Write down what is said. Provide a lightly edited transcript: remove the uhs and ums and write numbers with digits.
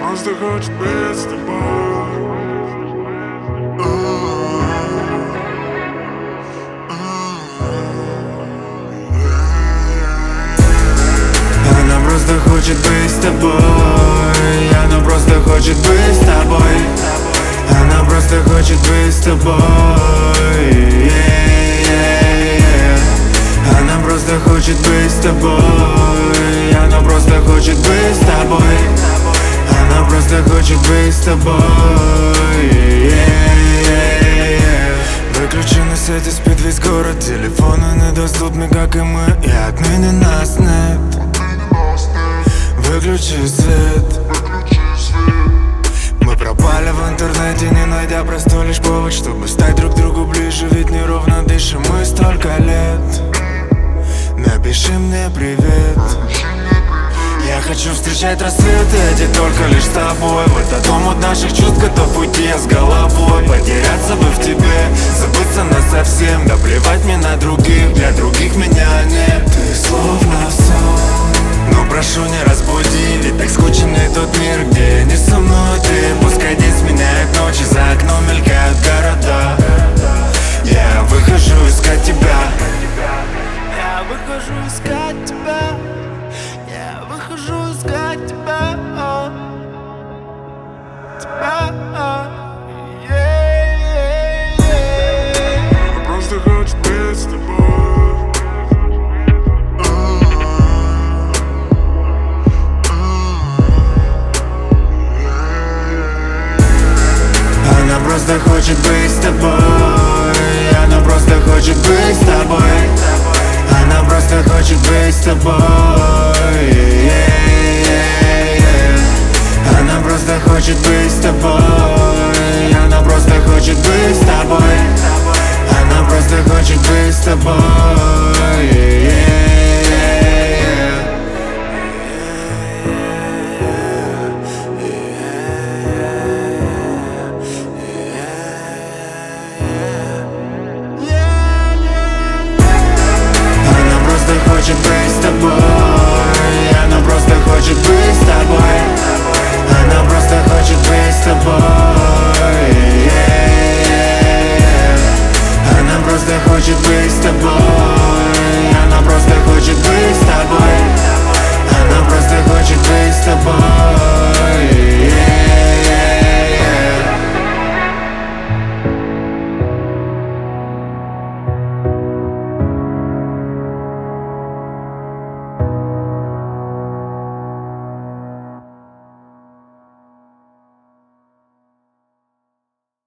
просто хочет быть с тобой. Она просто хочет быть с тобой. Она просто хочет быть с тобой. Она просто хочет быть с тобой. Она просто хочет быть с тобой. Она просто хочет быть с тобой. Она просто хочет быть с тобой. Выключены сети, спит весь город. Телефоны недоступны, как и мы. И отныне нас нет. Выключи свет. Мы пропали в интернете, не найдя простой лишь повод, чтобы стать друг другу ближе. Ведь неровно дышим мы столько лет. Напиши мне привет. Я хочу встречать рассветы эти только лишь с тобой. В этот омут наших чувств готов уйти я с головой. Потеряться бы в тебе, забыться насовсем. Да плевать мне на других, для других меня нет. Ты словно сон, но прошу не разбуди. Ведь так скучен мне тот мир, где не со мной ты. Пускай день сменяет ночи, за окном мелькают города. Я выхожу искать тебя. Я выхожу искать тебя. Я выхожу искать тебя. Тебя. Она просто хочет быть с тобой. Она просто хочет быть с тобой. Она просто хочет быть с тобой. Она просто хочет быть с тобой. Она просто хочет быть с тобой. Она просто хочет быть с тобой. Она просто хочет быть с тобой.